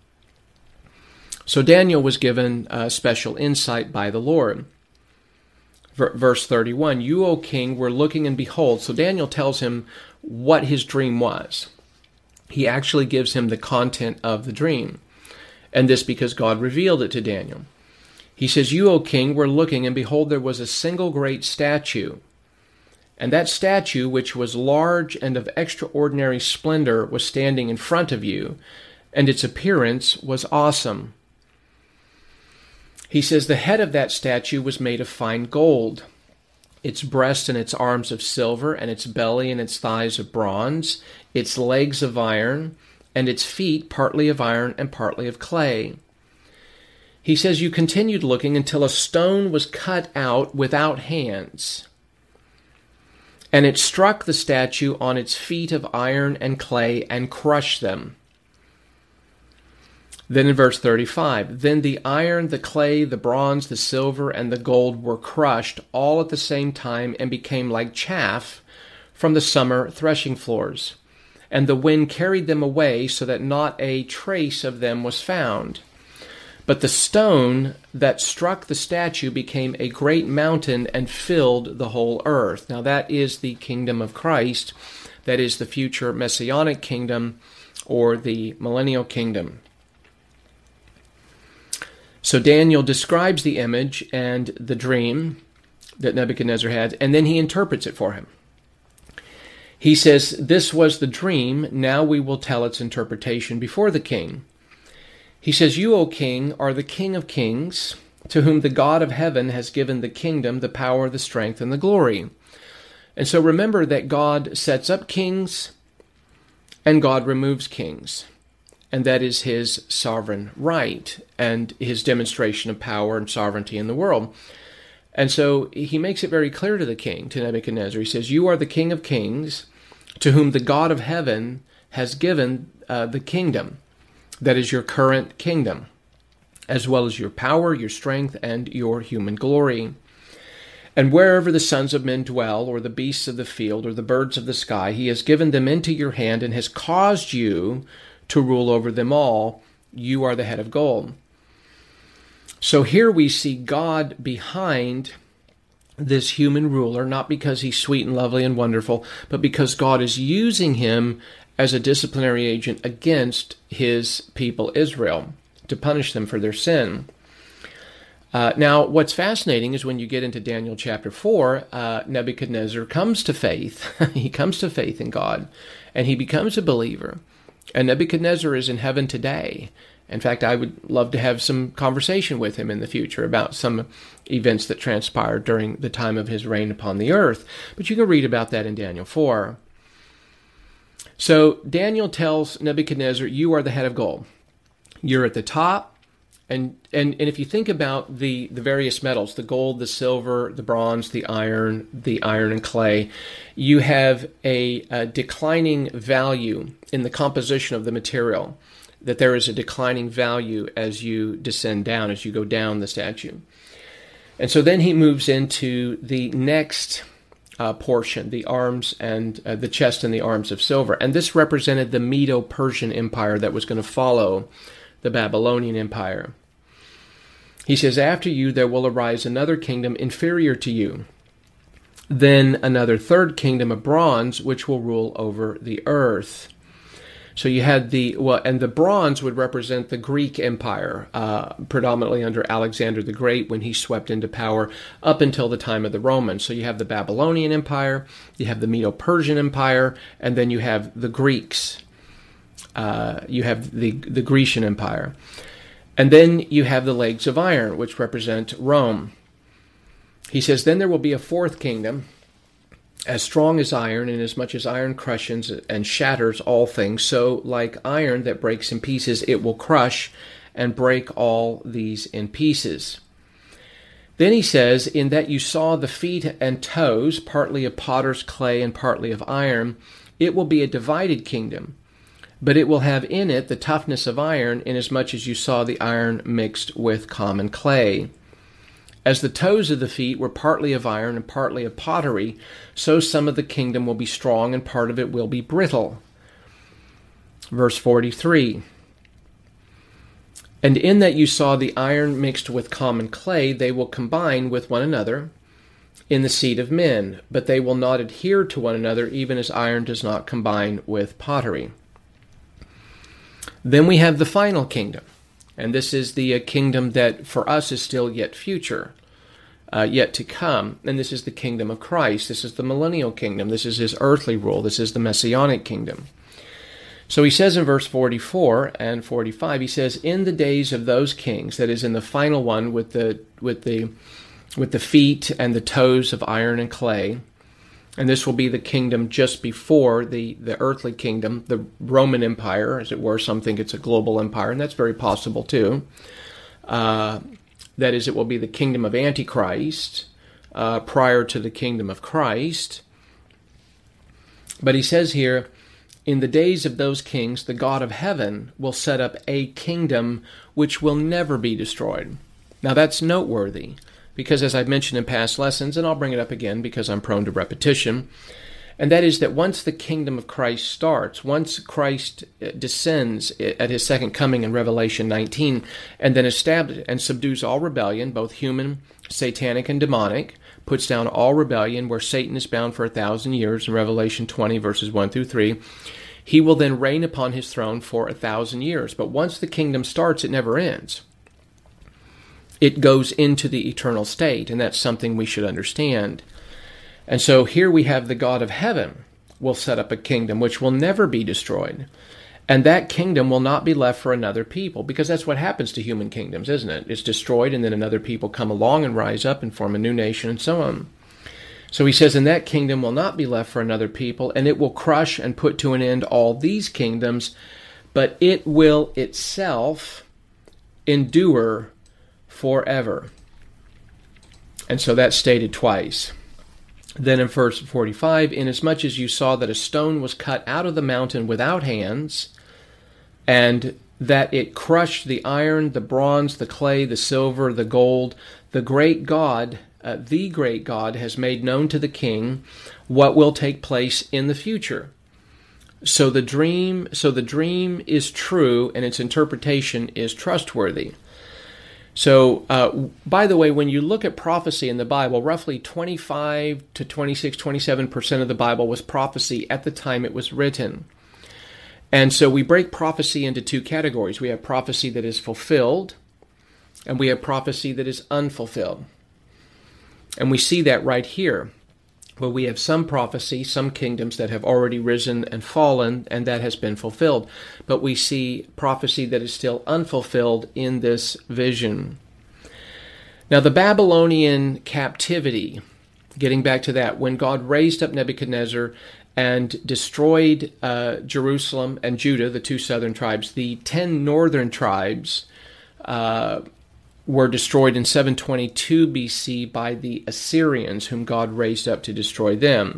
So Daniel was given special insight by the Lord. Verse 31, you, O king, were looking and behold. So Daniel tells him what his dream was. He actually gives him the content of the dream. And this because God revealed it to Daniel. He says, you, O king, were looking, and behold, there was a single great statue. And that statue, which was large and of extraordinary splendor, was standing in front of you, and its appearance was awesome. He says, the head of that statue was made of fine gold. its breast and its arms of silver, and its belly and its thighs of bronze, its legs of iron, and its feet partly of iron and partly of clay. He says, you continued looking until a stone was cut out without hands, and it struck the statue on its feet of iron and clay and crushed them. Then in verse 35, then the iron, the clay, the bronze, the silver, and the gold were crushed all at the same time and became like chaff from the summer threshing floors. And the wind carried them away so that not a trace of them was found. But the stone that struck the statue became a great mountain and filled the whole earth. Now that is the kingdom of Christ. That is the future messianic kingdom or the millennial kingdom. So Daniel describes the image and the dream that Nebuchadnezzar had, and then he interprets it for him. He says, this was the dream, now we will tell its interpretation before the king. He says, you, O king, are the King of kings, to whom the God of heaven has given the kingdom, the power, the strength, and the glory. And so remember that God sets up kings, and God removes kings. And that is his sovereign right and his demonstration of power and sovereignty in the world. And so he makes it very clear to the king, to Nebuchadnezzar. He says, you are the King of kings, to whom the God of heaven has given the kingdom. That is your current kingdom, as well as your power, your strength, and your human glory. And wherever the sons of men dwell, or the beasts of the field, or the birds of the sky, he has given them into your hand and has caused you to rule over them all. You are the head of gold. So here we see God behind this human ruler, not because he's sweet and lovely and wonderful, but because God is using him as a disciplinary agent against his people Israel to punish them for their sin. Now, what's fascinating is when you get into Daniel chapter 4, Nebuchadnezzar comes to faith. He comes to faith in God, and he becomes a believer. And Nebuchadnezzar is in heaven today. In fact, I would love to have some conversation with him in the future about some events that transpired during the time of his reign upon the earth. But you can read about that in Daniel 4. So Daniel tells Nebuchadnezzar, you are the head of gold. You're at the top. And if you think about the various metals, the gold, the silver, the bronze, the iron and clay, you have a declining value in the composition of the material, that there is a declining value as you descend down, as you go down the statue. And so then he moves into the next portion, the arms and the chest and the arms of silver. And this represented the Medo-Persian Empire that was going to follow the Babylonian Empire. He says, after you there will arise another kingdom inferior to you, then another third kingdom of bronze, which will rule over the earth. So you had and the bronze would represent the Greek Empire, predominantly under Alexander the Great when he swept into power up until the time of the Romans. So you have the Babylonian Empire, you have the Medo-Persian Empire, and then you have the Greeks. You have the Grecian Empire. And then you have the legs of iron, which represent Rome. He says, then there will be a fourth kingdom, as strong as iron, inasmuch as iron crushes and shatters all things, so like iron that breaks in pieces, it will crush and break all these in pieces. Then he says, in that you saw the feet and toes, partly of potter's clay and partly of iron, it will be a divided kingdom, but it will have in it the toughness of iron, inasmuch as you saw the iron mixed with common clay. As the toes of the feet were partly of iron and partly of pottery, so some of the kingdom will be strong and part of it will be brittle. Verse 43. And in that you saw the iron mixed with common clay, they will combine with one another in the seed of men, but they will not adhere to one another, even as iron does not combine with pottery. Then we have the final kingdom. And this is the kingdom that for us is still yet future, yet to come. And this is the kingdom of Christ. This is the millennial kingdom. This is his earthly rule. This is the messianic kingdom. So he says in verse 44 and 45, he says, in the days of those kings, that is in the final one with the with the feet and the toes of iron and clay. And this will be the kingdom just before the earthly kingdom, the Roman Empire, as it were. Some think it's a global empire, and that's very possible too. That is, it will be the kingdom of Antichrist prior to the kingdom of Christ. But he says here, in the days of those kings, the God of heaven will set up a kingdom which will never be destroyed. Now that's noteworthy, because as I've mentioned in past lessons, and I'll bring it up again because I'm prone to repetition, and that is that once the kingdom of Christ starts, once Christ descends at his second coming in Revelation 19, and then establishes and subdues all rebellion, both human, satanic, and demonic, puts down all rebellion where Satan is bound for 1,000 years in Revelation 20, verses 1 through 3, he will then reign upon his throne for 1,000 years. But once the kingdom starts, it never ends. It goes into the eternal state, and that's something we should understand. And so here we have the God of heaven will set up a kingdom which will never be destroyed. And that kingdom will not be left for another people, because that's what happens to human kingdoms, isn't it? It's destroyed, and then another people come along and rise up and form a new nation and so on. So he says, and that kingdom will not be left for another people, and it will crush and put to an end all these kingdoms, but it will itself endure forever. And so that's stated twice. Then in verse 45, inasmuch as you saw that a stone was cut out of the mountain without hands, and that it crushed the iron, the bronze, the clay, the silver, the gold, the great God has made known to the king what will take place in the future. So the dream is true, and its interpretation is trustworthy. So, by the way, when you look at prophecy in the Bible, roughly 25 to 26, 27% of the Bible was prophecy at the time it was written. And so we break prophecy into two categories. We have prophecy that is fulfilled, and we have prophecy that is unfulfilled. And we see that right here. Well, we have some prophecy, some kingdoms that have already risen and fallen, and that has been fulfilled. But we see prophecy that is still unfulfilled in this vision. Now, the Babylonian captivity, getting back to that, when God raised up Nebuchadnezzar and destroyed Jerusalem and Judah, the two southern tribes, the 10 northern tribes were destroyed in 722 BC by the Assyrians, whom God raised up to destroy them.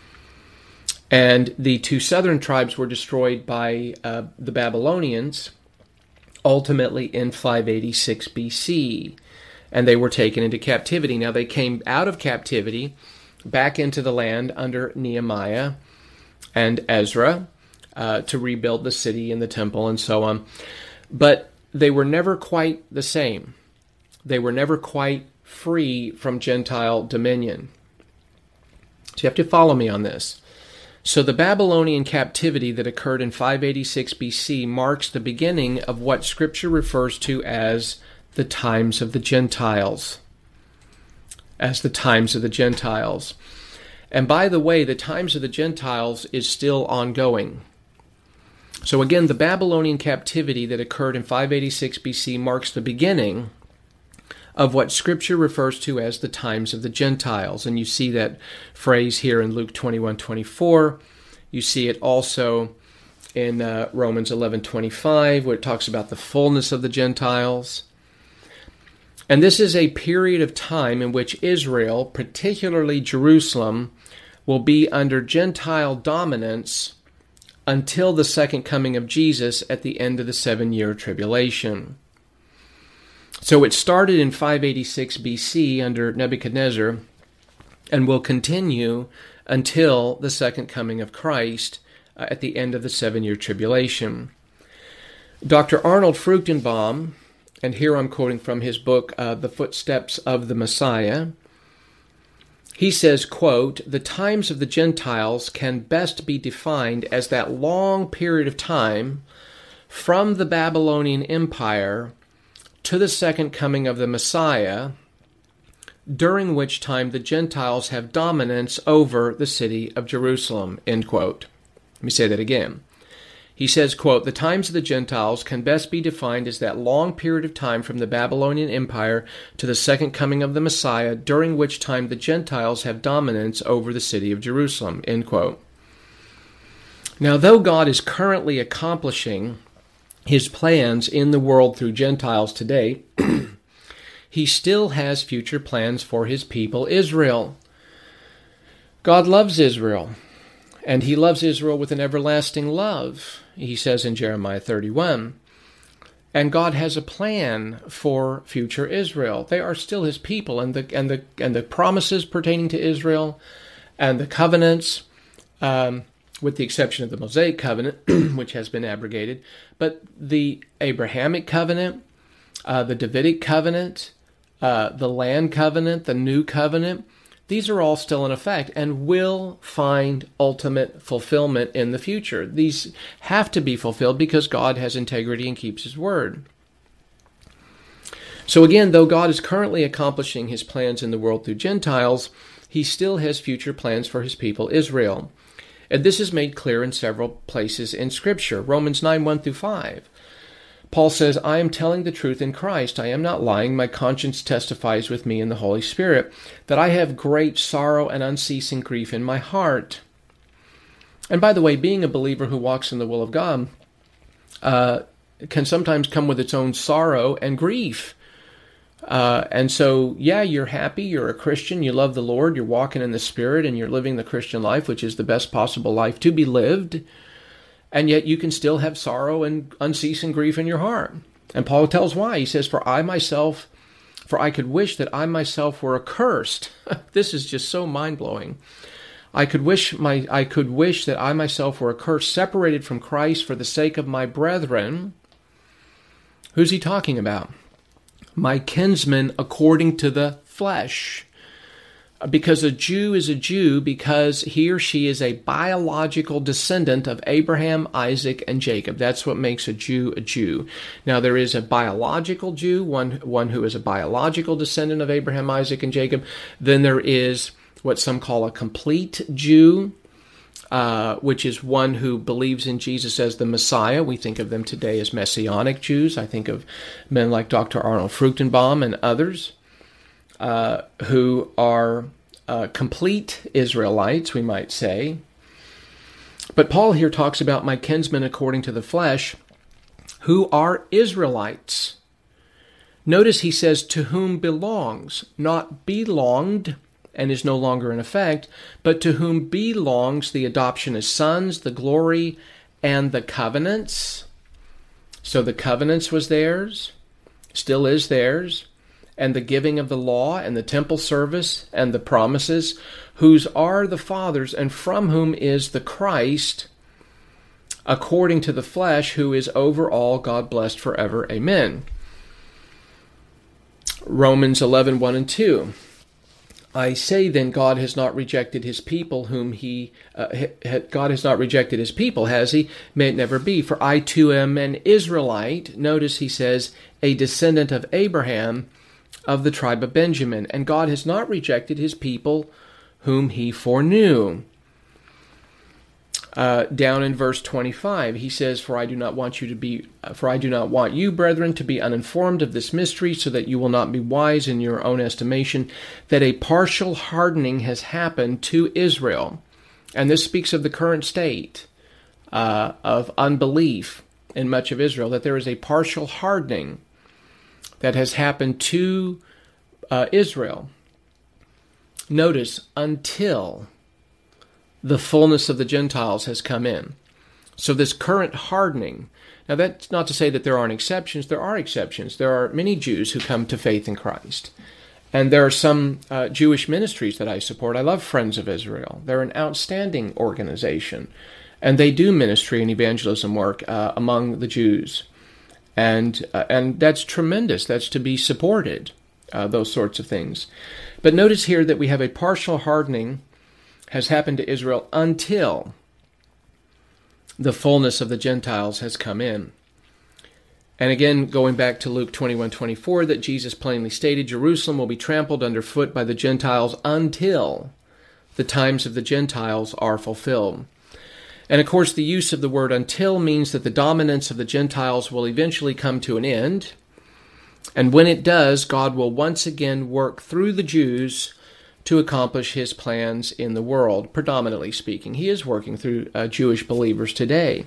And the two southern tribes were destroyed by the Babylonians, ultimately in 586 BC. And they were taken into captivity. Now they came out of captivity back into the land under Nehemiah and Ezra to rebuild the city and the temple and so on. But they were never quite the same. They were never quite free from Gentile dominion. So you have to follow me on this. So the Babylonian captivity that occurred in 586 BC marks the beginning of what Scripture refers to as the times of the Gentiles. As the times of the Gentiles. And by the way, the times of the Gentiles is still ongoing. So again, the Babylonian captivity that occurred in 586 BC marks the beginning of what Scripture refers to as the times of the Gentiles. And you see that phrase here in Luke 21:24. You see it also in Romans 11:25, where it talks about the fullness of the Gentiles. And this is a period of time in which Israel, particularly Jerusalem, will be under Gentile dominance until the second coming of Jesus at the end of the 7-year tribulation. So it started in 586 BC under Nebuchadnezzar and will continue until the second coming of Christ at the end of the 7-year tribulation. Dr. Arnold Fruchtenbaum, and here I'm quoting from his book, The Footsteps of the Messiah, he says, quote, "The times of the Gentiles can best be defined as that long period of time from the Babylonian Empire to the second coming of the Messiah, during which time the Gentiles have dominance over the city of Jerusalem," end quote. Let me say that again. He says, quote, "The times of the Gentiles can best be defined as that long period of time from the Babylonian Empire to the second coming of the Messiah, during which time the Gentiles have dominance over the city of Jerusalem," end quote. Now, though God is currently accomplishing his plans in the world through Gentiles today, he still has future plans for his people, Israel. God loves Israel, and he loves Israel with an everlasting love, he says in Jeremiah 31. And God has a plan for future Israel. They are still his people, and the promises pertaining to Israel and the covenants, with the exception of the Mosaic covenant, which has been abrogated, but the Abrahamic covenant, the Davidic covenant, the land covenant, the new covenant, these are all still in effect and will find ultimate fulfillment in the future. These have to be fulfilled because God has integrity and keeps his word. So again, though God is currently accomplishing his plans in the world through Gentiles, he still has future plans for his people, Israel. And this is made clear in several places in Scripture. Romans 9, 1-5. Paul says, "I am telling the truth in Christ. I am not lying. My conscience testifies with me in the Holy Spirit that I have great sorrow and unceasing grief in my heart." And by the way, being a believer who walks in the will of God can sometimes come with its own sorrow and grief. And so, yeah, you're happy, you're a Christian, you love the Lord, you're walking in the Spirit, and you're living the Christian life, which is the best possible life to be lived. And yet you can still have sorrow and unceasing grief in your heart. And Paul tells why. He says, for I could wish that I myself were accursed." This is just so mind-blowing. I could wish that I myself were accursed, separated from Christ for the sake of my brethren. Who's he talking about? My kinsmen according to the flesh. Because a Jew is a Jew because he or she is a biological descendant of Abraham, Isaac, and Jacob. That's what makes a Jew a Jew. Now, there is a biological Jew, one who is a biological descendant of Abraham, Isaac, and Jacob. Then there is what some call a complete Jew, which is one who believes in Jesus as the Messiah. We think of them today as Messianic Jews. I think of men like Dr. Arnold Fruchtenbaum and others. Who are complete Israelites, we might say. But Paul here talks about my kinsmen according to the flesh, who are Israelites. Notice he says, to whom belongs, not belonged, and is no longer in effect, but to whom belongs the adoption as sons, the glory, and the covenants. So the covenants was theirs, still is theirs, and the giving of the law, and the temple service, and the promises, whose are the fathers, and from whom is the Christ, according to the flesh, who is over all, God blessed forever. Amen. Romans 11, 1 and 2. I say then, God has not rejected his people God has not rejected his people, has he? May it never be. For I too am an Israelite. Notice he says, a descendant of Abraham, of the tribe of Benjamin, and God has not rejected his people whom he foreknew. Down in verse 25, he says, For I do not want you, brethren, to be uninformed of this mystery, so that you will not be wise in your own estimation, that a partial hardening has happened to Israel. And this speaks of the current state of unbelief in much of Israel, that there is a partial hardening that has happened to Israel. Notice, until the fullness of the Gentiles has come in. So this current hardening, now that's not to say that there aren't exceptions. There are exceptions. There are many Jews who come to faith in Christ. And there are some Jewish ministries that I support. I love Friends of Israel. They're an outstanding organization. And they do ministry and evangelism work among the Jews. And that's tremendous. That's to be supported, those sorts of things. But notice here that we have a partial hardening has happened to Israel until the fullness of the Gentiles has come in. And again, going back to Luke 21:24, that Jesus plainly stated, Jerusalem will be trampled underfoot by the Gentiles until the times of the Gentiles are fulfilled. And of course, the use of the word until means that the dominance of the Gentiles will eventually come to an end. And when it does, God will once again work through the Jews to accomplish his plans in the world, predominantly speaking. He is working through Jewish believers today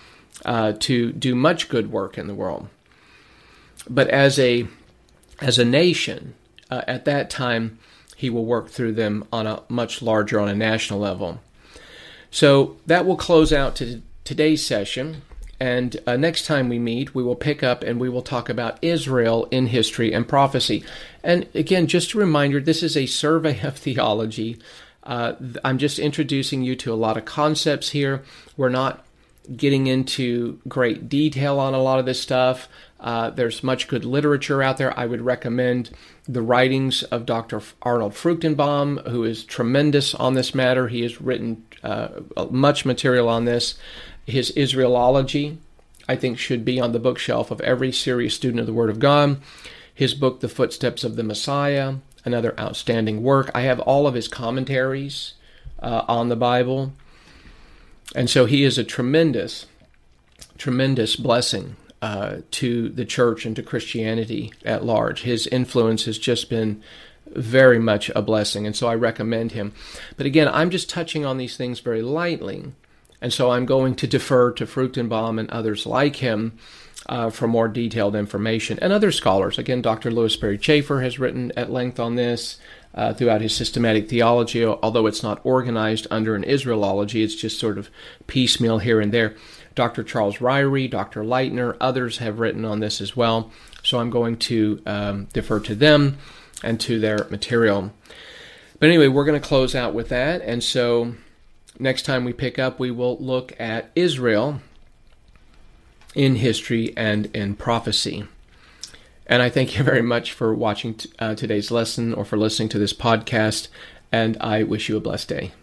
to do much good work in the world. But as a nation, at that time, he will work through them on a much larger, on a national level. So that will close out to today's session. And next time we meet, we will pick up and we will talk about Israel in history and prophecy. And again, just a reminder, this is a survey of theology. I'm just introducing you to a lot of concepts here. We're not getting into great detail on a lot of this stuff. There's much good literature out there. I would recommend the writings of Dr. Arnold Fruchtenbaum, who is tremendous on this matter. He has written much material on this. His Israelology, I think, should be on the bookshelf of every serious student of the Word of God. His book, The Footsteps of the Messiah, another outstanding work. I have all of his commentaries on the Bible. And so he is a tremendous, tremendous blessing to the church and to Christianity at large. His influence has just been very much a blessing, and so I recommend him. But again, I'm just touching on these things very lightly, and so I'm going to defer to Fruchtenbaum and others like him for more detailed information, and other scholars. Again, Dr. Louis Berry Chafer has written at length on this throughout his systematic theology, although it's not organized under an Israelology, it's just sort of piecemeal here and there. Dr. Charles Ryrie, Dr. Leitner, others have written on this as well, so I'm going to defer to them and to their material. But anyway, we're going to close out with that, and so next time we pick up, we will look at Israel in history and in prophecy. And I thank you very much for watching today's lesson or for listening to this podcast, and I wish you a blessed day.